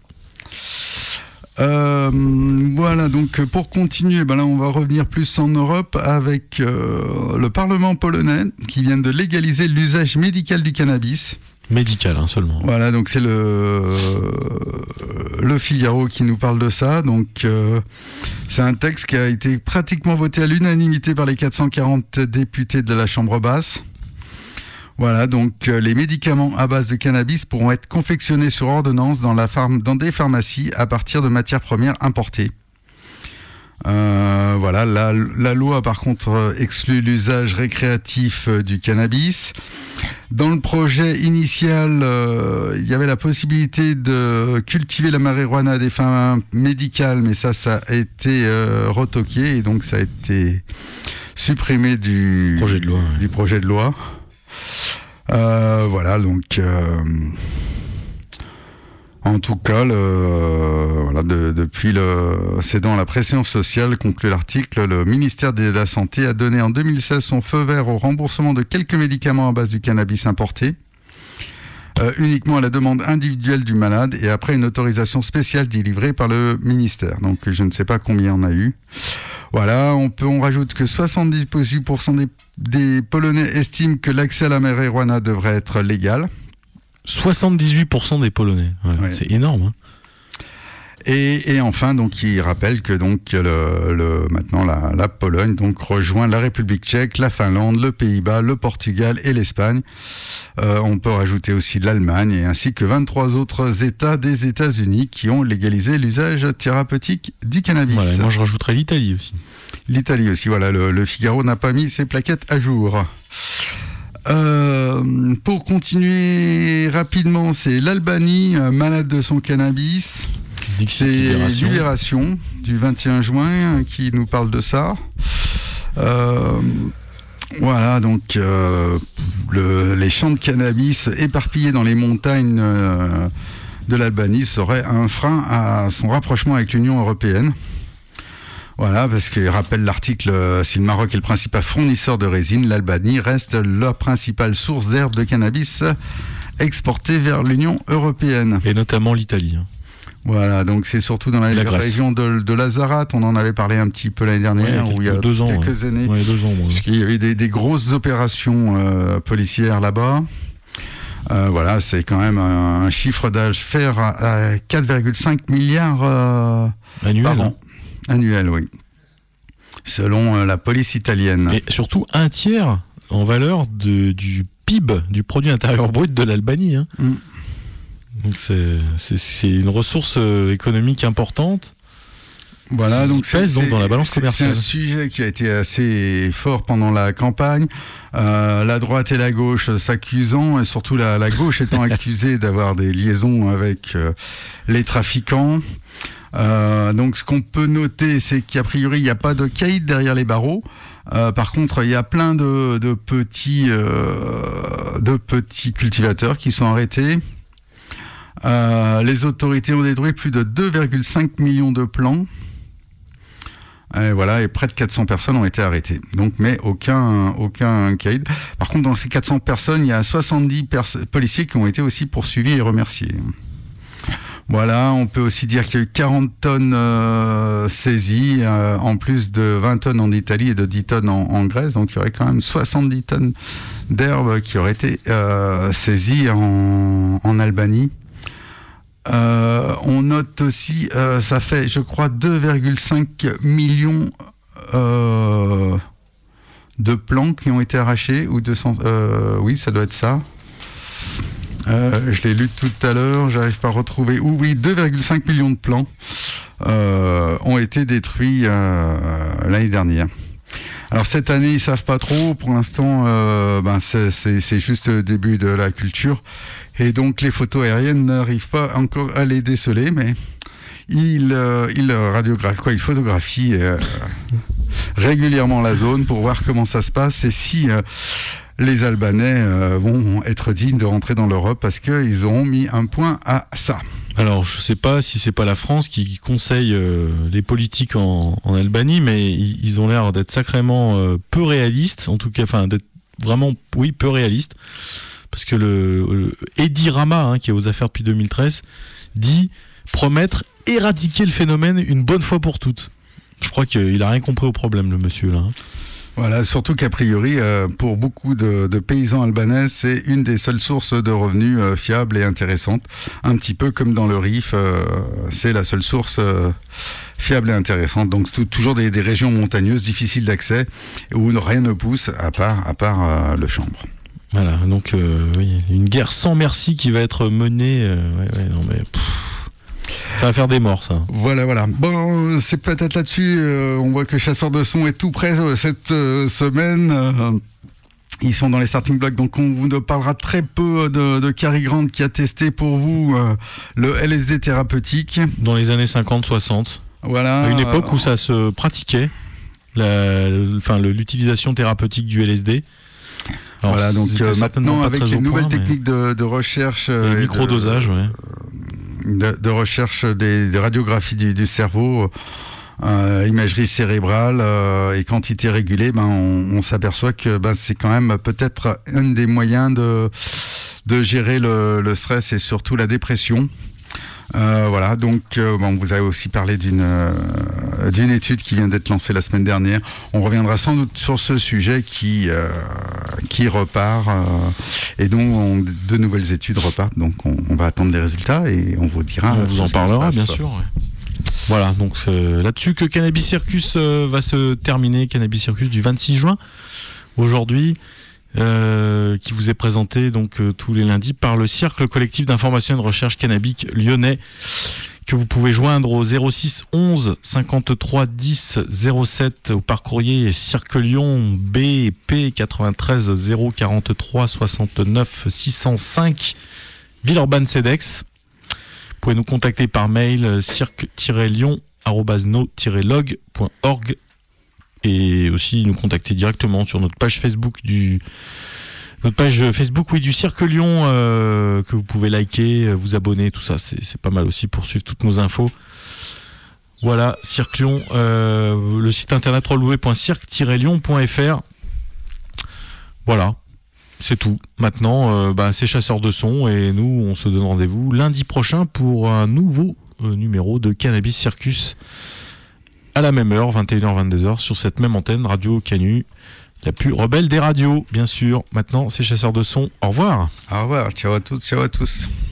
Voilà, donc pour continuer, là on va revenir plus en Europe avec le Parlement polonais qui vient de légaliser l'usage médical du cannabis. Médical, seulement. Voilà, donc c'est le Figaro qui nous parle de ça. Donc c'est un texte qui a été pratiquement voté à l'unanimité par les 440 députés de la Chambre basse. Voilà, donc les médicaments à base de cannabis pourront être confectionnés sur ordonnance dans des pharmacies à partir de matières premières importées. Voilà, la loi par contre exclut l'usage récréatif du cannabis. Dans le projet initial, il y avait la possibilité de cultiver la marijuana à des fins médicales, mais ça a été retoqué et donc ça a été supprimé du projet de loi. Voilà, donc en tout cas, depuis cédant à la pression sociale, conclut l'article, le ministère de la Santé a donné en 2016 son feu vert au remboursement de quelques médicaments à base du cannabis importé, uniquement à la demande individuelle du malade et après une autorisation spéciale délivrée par le ministère. Donc je ne sais pas combien on a eu. Voilà, on rajoute que 78% des Polonais estiment que l'accès à la marijuana devrait être légal. 78% des Polonais, ouais. C'est énorme. Hein. Et enfin, donc, il rappelle que donc maintenant la Pologne donc rejoint la République tchèque, la Finlande, le Pays-Bas, le Portugal et l'Espagne. On peut rajouter aussi l'Allemagne ainsi que 23 autres États des États-Unis qui ont légalisé l'usage thérapeutique du cannabis. Voilà, moi, je rajouterais l'Italie aussi. L'Italie aussi, voilà. Le Figaro n'a pas mis ses plaquettes à jour. Pour continuer rapidement, c'est l'Albanie, malade de son cannabis. C'est Libération du 21 juin qui nous parle de ça. Voilà, donc les champs de cannabis éparpillés dans les montagnes de l'Albanie seraient un frein à son rapprochement avec l'Union européenne. Voilà, parce qu'il rappelle l'article, si le Maroc est le principal fournisseur de résine, l'Albanie reste la principale source d'herbe de cannabis exportée vers l'Union européenne. Et notamment l'Italie. Voilà, donc c'est surtout dans la région de Lazarat, on en avait parlé un petit peu l'année dernière, où il y a quelques années, puisqu'il y avait des grosses opérations policières là-bas. Voilà, c'est quand même un chiffre d'affaires à 4,5 milliards par an. Annuel, oui. Selon la police italienne. Et surtout un tiers en valeur du PIB, du produit intérieur brut de l'Albanie. Hein. Donc c'est une ressource économique importante. Voilà, donc pèse donc dans la balance commerciale. C'est un sujet qui a été assez fort pendant la campagne. La droite et la gauche s'accusant, et surtout la gauche étant accusée d'avoir des liaisons avec les trafiquants. Donc ce qu'on peut noter, c'est qu'a priori il n'y a pas de caïd derrière les barreaux. Par contre, il y a plein de petits cultivateurs qui sont arrêtés. Les autorités ont détruit plus de 2,5 millions de plants. Et voilà, et près de 400 personnes ont été arrêtées. Donc, mais aucun caïd. Par contre, dans ces 400 personnes, il y a 70 policiers qui ont été aussi poursuivis et remerciés. Voilà, on peut aussi dire qu'il y a eu 40 tonnes saisies, en plus de 20 tonnes en Italie et de 10 tonnes en Grèce. Donc, il y aurait quand même 70 tonnes d'herbe qui auraient été saisies en Albanie. On note aussi, ça fait, je crois, 2,5 millions de plants qui ont été arrachés, ou 200, oui, ça doit être ça. Je l'ai lu tout à l'heure, j'arrive pas à retrouver. Oui, 2,5 millions de plants ont été détruits l'année dernière. Alors cette année, ils savent pas trop. Pour l'instant, c'est juste le début de la culture. Et donc les photos aériennes n'arrivent pas encore à les déceler, mais il photographie régulièrement la zone pour voir comment ça se passe et si les Albanais vont être dignes de rentrer dans l'Europe, parce qu'ils auront mis un point à ça. Alors, je ne sais pas si c'est pas la France qui conseille les politiques en Albanie, mais ils ont l'air d'être sacrément peu réalistes, en tout cas, enfin d'être vraiment, oui, peu réalistes, parce que le Edi Rama, qui est aux affaires depuis 2013, dit promettre éradiquer le phénomène une bonne fois pour toutes. Je crois qu'il a rien compris au problème, le monsieur là. Voilà, surtout qu'a priori, pour beaucoup de paysans albanais, c'est une des seules sources de revenus fiables et intéressantes. Un petit peu comme dans le Rif, c'est la seule source fiable et intéressante. Donc toujours des régions montagneuses, difficiles d'accès, où rien ne pousse à part le chanvre. Voilà, donc oui, une guerre sans merci qui va être menée. Ça va faire des morts, ça. Voilà. Bon, c'est peut-être là-dessus. On voit que Chasseurs de Son est tout près cette semaine. Ils sont dans les starting blocks, donc on vous parlera très peu de Cary Grant qui a testé pour vous le LSD thérapeutique. Dans les années 50-60. Voilà. À une époque où ça se pratiquait, l'utilisation thérapeutique du LSD. Alors, voilà, donc maintenant avec les nouvelles techniques de recherche, microdosage, de recherche des radiographies du cerveau, imagerie cérébrale et quantité régulée, on s'aperçoit que c'est quand même peut-être un des moyens de gérer le stress et surtout la dépression. Voilà, donc vous avez aussi parlé d'une étude qui vient d'être lancée la semaine dernière. On reviendra sans doute sur ce sujet qui repart et dont de nouvelles études repartent. Donc on va attendre les résultats et on vous dira. On vous en parlera bien sûr. Ouais. Voilà, donc c'est là-dessus que Cannabis Circus va se terminer. Cannabis Circus du 26 juin aujourd'hui. Qui vous est présenté donc tous les lundis par le Cercle collectif d'information et de recherche cannabique lyonnais, que vous pouvez joindre au 06 11 53 10 07 ou par courrier Cirque Lyon BP 93 043 69 605 Villeurbanne Cedex. Vous pouvez nous contacter par mail cirque-lyon@no-log.org et aussi nous contacter directement sur notre page Facebook du Notre page Facebook, oui, du Cirque Lyon, que vous pouvez liker, vous abonner, tout ça, c'est pas mal aussi pour suivre toutes nos infos. Voilà, Cirque Lyon, le site internet www.cirque-lyon.fr. Voilà, c'est tout. Maintenant, c'est Chasseurs de Son et nous, on se donne rendez-vous lundi prochain pour un nouveau numéro de Cannabis Circus à la même heure, 21h-22h, sur cette même antenne, Radio Canu, la plus rebelle des radios, bien sûr. Maintenant, c'est Chasseurs de Son. Au revoir. Au revoir, ciao à toutes, ciao à tous.